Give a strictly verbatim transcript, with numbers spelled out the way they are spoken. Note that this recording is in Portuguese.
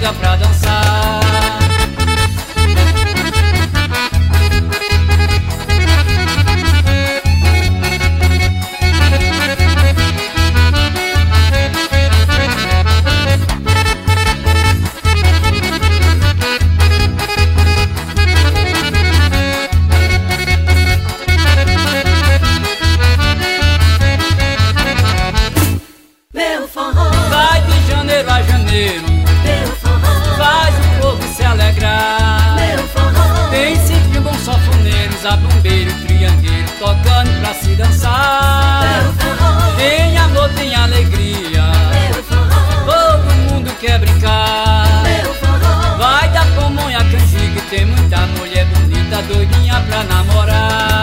canjiga pra dançar. Vai de janeiro a janeiro, Meu forró, faz o povo se alegrar. meu forró, Tem sempre bons sanfoneiros, a bombeiro, triangueiro, tocando pra se dançar. meu forró, Tem amor, tem alegria, meu forró, todo mundo quer brincar. meu forró, Vai da pamonha, canjiga, e tem muita mulher bonita, doidinha pra namorar.